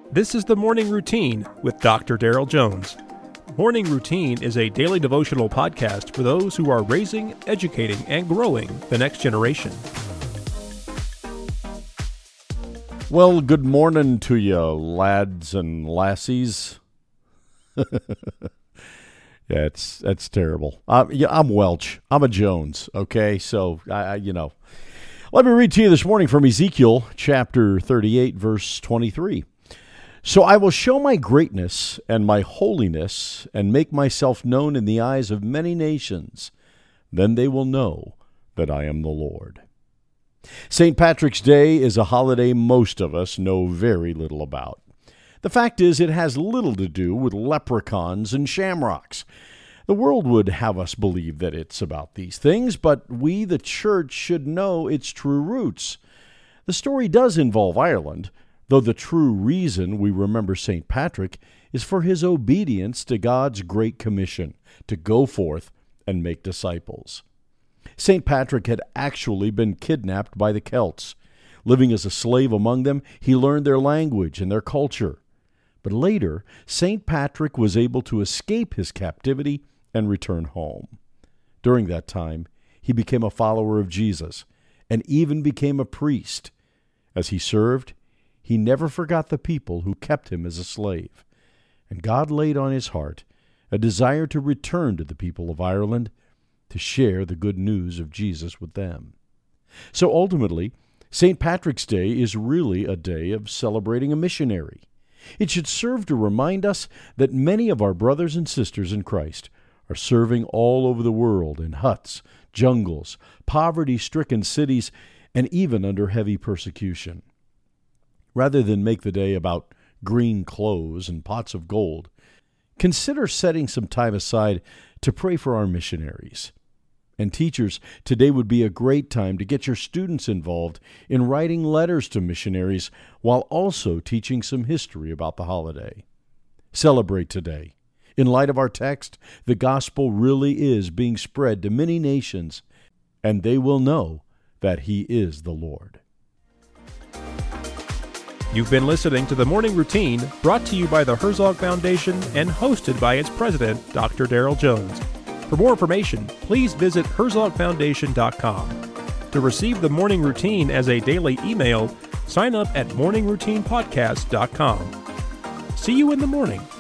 This is the Morning Routine with Dr. Daryl Jones. Morning Routine is a daily devotional podcast for those who are raising, educating, and growing the next generation. Well, good morning to you, lads and lassies. Yeah, that's terrible. I'm Welch. I'm a Jones, okay? So, Let me read to you this morning from Ezekiel chapter 38, verse 23. So I will show my greatness and my holiness and make myself known in the eyes of many nations. Then they will know that I am the Lord. St. Patrick's Day is a holiday most of us know very little about. The fact is, it has little to do with leprechauns and shamrocks. The world would have us believe that it's about these things, but we, the church, should know its true roots. The story does involve Ireland, though the true reason we remember St. Patrick is for his obedience to God's great commission to go forth and make disciples. St. Patrick had actually been kidnapped by the Celts. Living as a slave among them, he learned their language and their culture. But later, St. Patrick was able to escape his captivity and return home. During that time, he became a follower of Jesus and even became a priest. As he served, he never forgot the people who kept him as a slave, and God laid on his heart a desire to return to the people of Ireland to share the good news of Jesus with them. So ultimately, St. Patrick's Day is really a day of celebrating a missionary. It should serve to remind us that many of our brothers and sisters in Christ are serving all over the world in huts, jungles, poverty-stricken cities, and even under heavy persecution. Rather than make the day about green clothes and pots of gold, consider setting some time aside to pray for our missionaries. And teachers, today would be a great time to get your students involved in writing letters to missionaries while also teaching some history about the holiday. Celebrate today. In light of our text, the gospel really is being spread to many nations, and they will know that He is the Lord. You've been listening to the Morning Routine, brought to you by the Herzog Foundation and hosted by its president, Dr. Daryl Jones. For more information, please visit herzogfoundation.com. To receive the Morning Routine as a daily email, sign up at morningroutinepodcast.com. See you in the morning.